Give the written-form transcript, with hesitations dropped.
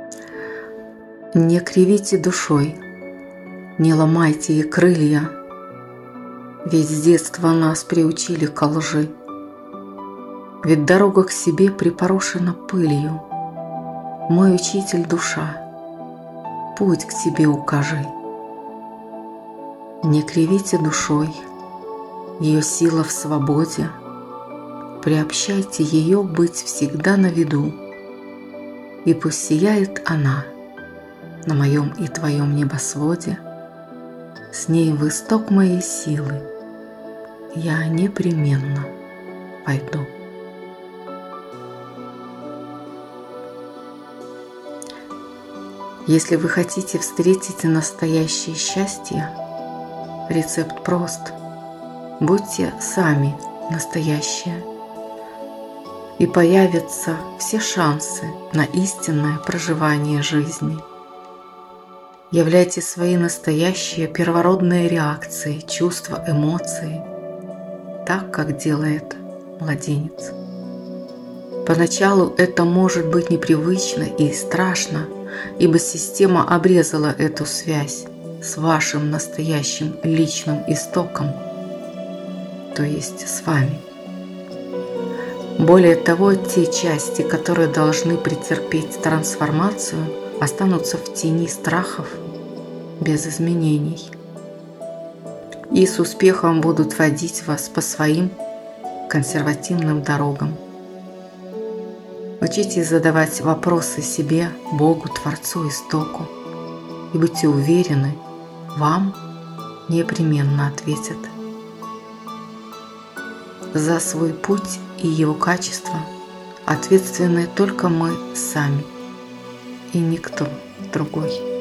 Не кривите душой, не ломайте ей крылья, ведь с детства нас приучили ко лжи. Ведь дорога к себе припорошена пылью. Мой учитель душа, путь к тебе укажи. Не кривите душой, ее сила в свободе, приобщайте ее быть всегда на виду, и пусть сияет она на моем и твоем небосводе, с ней в исток моей силы я непременно пойду. Если вы хотите встретить настоящее счастье, рецепт прост. Будьте сами настоящие, и появятся все шансы на истинное проживание жизни. Являйте свои настоящие первородные реакции, чувства, эмоции, так, как делает младенец. Поначалу это может быть непривычно и страшно, ибо система обрезала эту связь с вашим настоящим личным истоком, то есть с вами. Более того, те части, которые должны претерпеть трансформацию, останутся в тени страхов без изменений и с успехом будут водить вас по своим консервативным дорогам. Учитесь задавать вопросы себе, Богу, Творцу, Истоку, и будьте уверены, вам непременно ответят. За свой путь и его качество ответственны только мы сами и никто другой.